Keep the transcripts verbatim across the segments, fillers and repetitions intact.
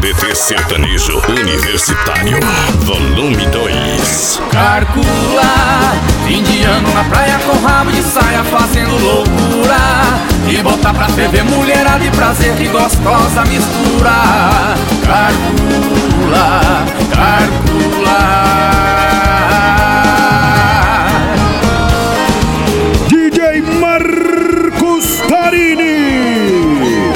D T Sertanejo Universitário, volume dois. Calcula, fim de ano na praia com rabo de saia fazendo loucura. E botar pra ferver mulherada e prazer, que gostosa mistura. Calcula, calcula. D J Marcos Tarini.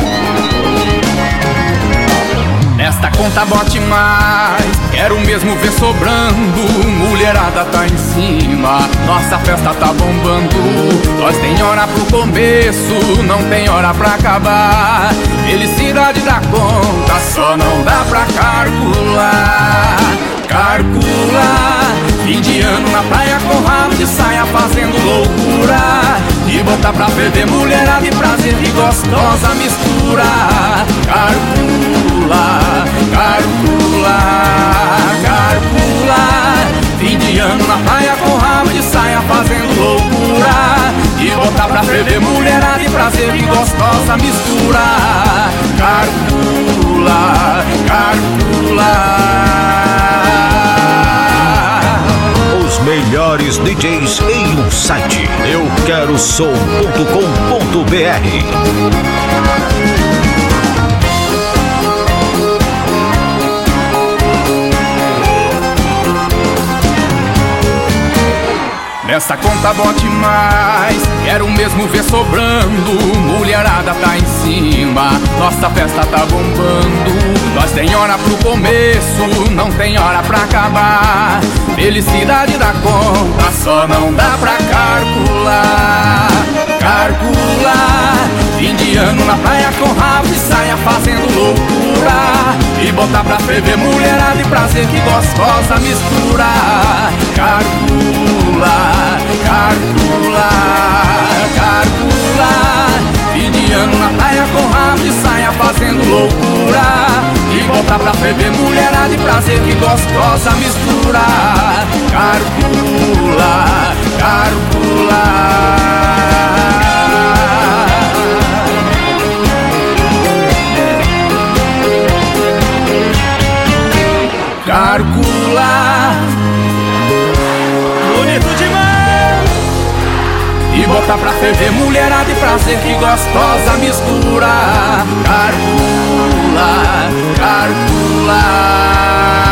Nesta conta bote mais, quero mesmo ver sobrando. Mulherada tá em cima, nossa festa tá bombando. Nós tem hora pro começo, não tem hora pra acabar. Felicidade dá conta, só não dá pra calcular. Calcula, fim de ano na praia com rabo de saia fazendo loucura. E botar pra ferver mulherada e prazer, que gostosa mistura. Calcula, calcula, calcula. Fim de ano na praia com rabo de saia fazendo loucura. E botar pra ferver mulherada e prazer, que gostosa mistura. Calcula, calcula. Os melhores D Js em um site, eu quero som ponto com ponto b r. Nessa conta bote mais, quero mesmo ver sobrando. Mulherada tá em cima, nossa festa tá bombando. Nós tem hora pro começo, não tem hora pra acabar. Felicidade dá conta, só não dá pra calcular. Calcula, fim de ano na praia com rabo e saia fazendo loucura. E botar pra ferver mulherada e prazer, que gostosa mistura. Calcula, calcula, calcula. Fim de ano na praia com rabo e saia fazendo loucura. E botar pra ferver mulherada e prazer, que gostosa mistura. Calcula, calcula. Calcula, bonito demais. E botar pra ferver mulherada e prazer, que gostosa mistura. Calcula, calcula.